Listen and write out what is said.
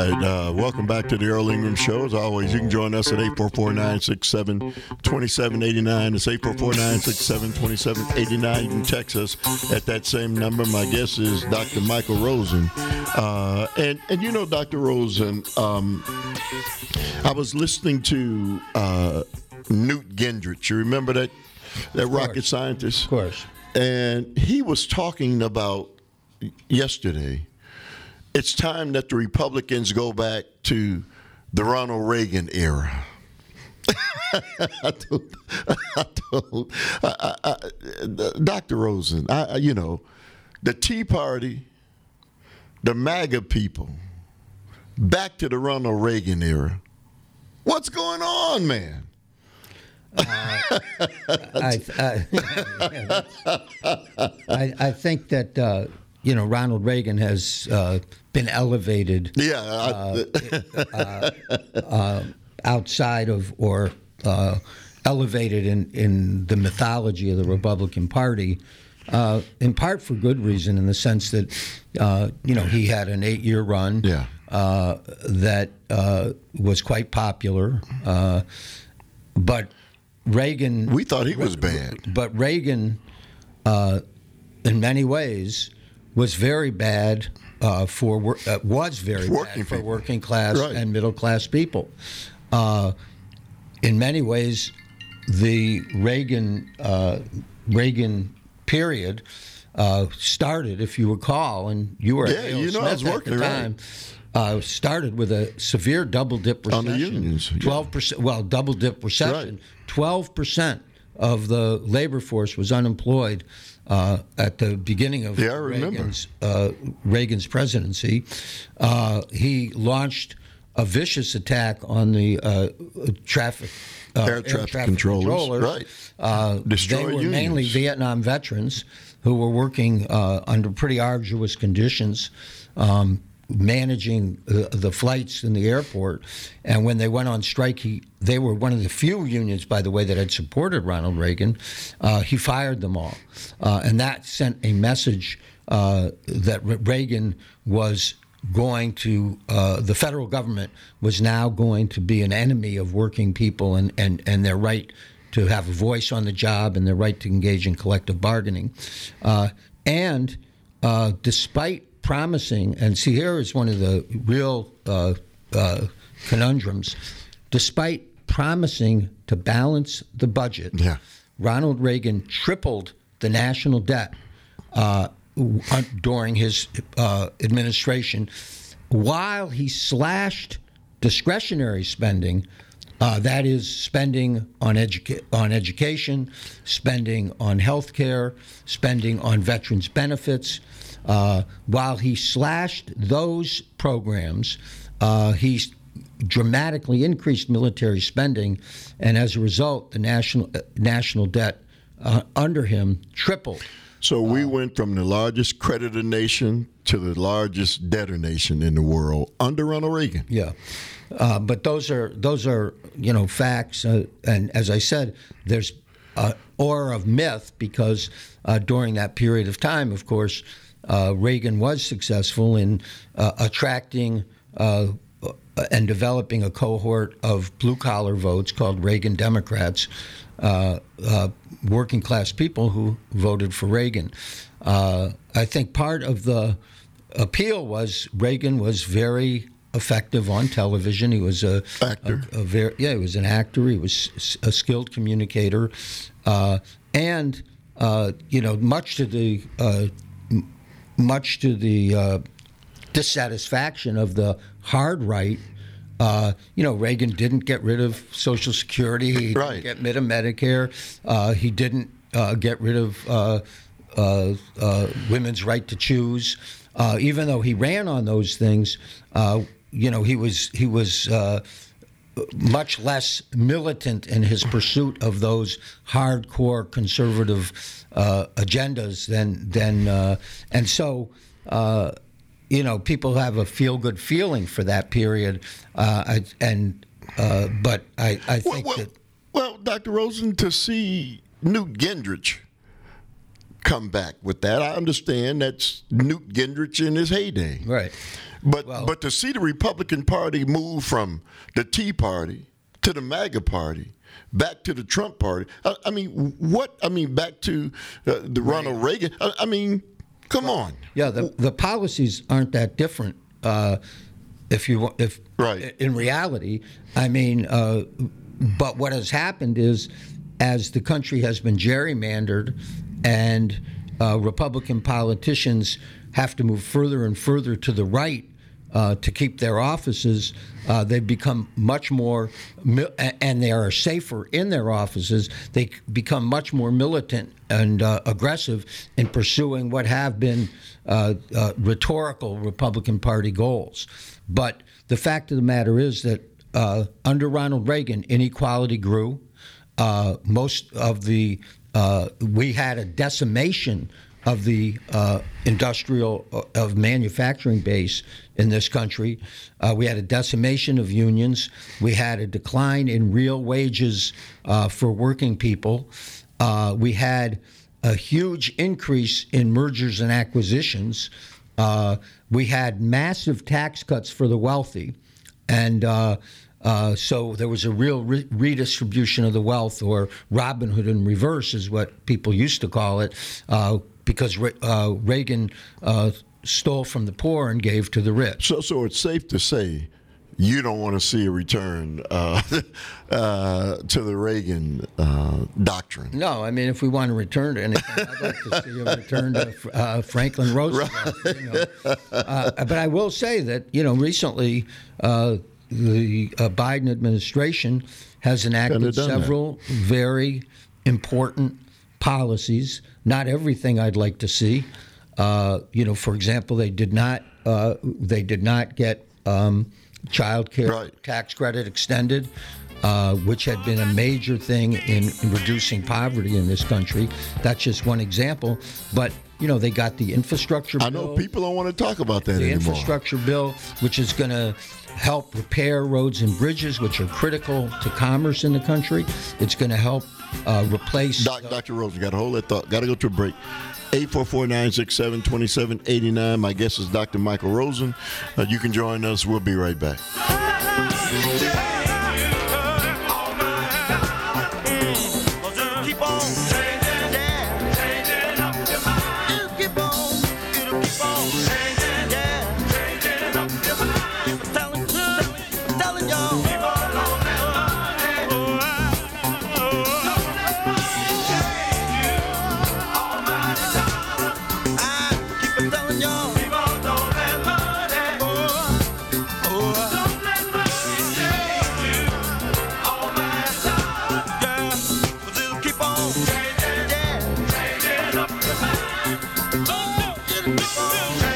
right. Welcome back to the Earl Ingram Show. As always, you can join us at 844-967-2789. It's 844-967-2789. You can text us at that same number. My guest is Dr. Michael Rosen. And you know, Dr. Rosen, I was listening to Newt Gingrich. You remember that rocket scientist? Of course. And he was talking about yesterday, it's time that the Republicans go back to the Ronald Reagan era. Dr. Rosen, the Tea Party, the MAGA people, back to the Ronald Reagan era. What's going on, man? I think that Ronald Reagan has been elevated outside of or elevated in the mythology of the Republican Party, in part for good reason, in the sense that he had an 8-year run that was quite popular, but Reagan. We thought he was bad. But Reagan, in many ways, was very bad for working class and middle class people. In many ways, the Reagan period started, if you recall, and you were at Yale Smith I was working at the time. Started with a severe double dip recession. On the unions. 12%. Well, double dip recession. 12% of the labor force was unemployed at the beginning of Reagan's presidency. He launched a vicious attack on the air traffic controllers. Right. They were mainly Vietnam veterans who were working under pretty arduous conditions, managing the flights in the airport. And when they went on strike, they were one of the few unions, by the way, that had supported Ronald Reagan. He fired them all. And that sent a message that Reagan was going to, the federal government was now going to be an enemy of working people and their right to have a voice on the job and their right to engage in collective bargaining. And despite promising, and see, here is one of the real conundrums. Despite promising to balance the budget, Ronald Reagan tripled the national debt during his administration, while he slashed discretionary spending. That is spending on education, spending on health care, spending on veterans' benefits. While he slashed those programs, he dramatically increased military spending, and as a result, the national debt under him tripled. So we went from the largest creditor nation to the largest debtor nation in the world under Ronald Reagan. Yeah, but those are facts, and as I said, there's aura of myth because during that period of time, of course, Reagan was successful in attracting and developing a cohort of blue-collar votes called Reagan Democrats, working class people who voted for Reagan. I think part of the appeal was Reagan was very effective on television. He was an actor. He was an actor. He was a skilled communicator, and much to the dissatisfaction of the hard right. Reagan didn't get rid of Social Security. He didn't get rid of Medicare. He didn't get rid of women's right to choose. Even though he ran on those things, he was much less militant in his pursuit of those hardcore conservative agendas and so. People have a feel-good feeling for that period, but I think that. Well, Dr. Rosen, to see Newt Gingrich come back with that, I understand that's Newt Gingrich in his heyday. Right. But to see the Republican Party move from the Tea Party to the MAGA Party, back to the Trump Party. I mean, back to the Ronald Reagan. I mean, come on. Yeah, the policies aren't that different. If right. In reality, I mean, but what has happened is, as the country has been gerrymandered, and Republican politicians have to move further and further to the right to keep their offices, they've become much more, and they are safer in their offices. They become much more militant and aggressive in pursuing what have been rhetorical Republican Party goals. But the fact of the matter is that under Ronald Reagan, inequality grew. Most of the we had a decimation of the industrial of manufacturing base in this country. We had a decimation of unions. We had a decline in real wages for working people. We had a huge increase in mergers and acquisitions. We had massive tax cuts for the wealthy. And so there was a real redistribution of the wealth, or Robin Hood in reverse is what people used to call it, because Reagan stole from the poor and gave to the rich. So it's safe to say you don't want to see a return to the Reagan doctrine. No, I mean, if we want to return to anything, I'd like to see a return to Franklin Roosevelt. Right. But I will say that, recently the Biden administration has enacted several very important policies. Not everything I'd like to see. For example, they did not get child care tax credit extended, which had been a major thing in reducing poverty in this country. That's just one example. But, they got the infrastructure bill. I know people don't want to talk about that anymore. The anymore. Infrastructure bill, which is going to help repair roads and bridges, which are critical to commerce in the country. It's going to help replace... Dr. Rosen, got to hold that thought. Got to go to a break. 844-967-2789. My guest is Dr. Michael Rosen. You can join us. We'll be right back. Keep on.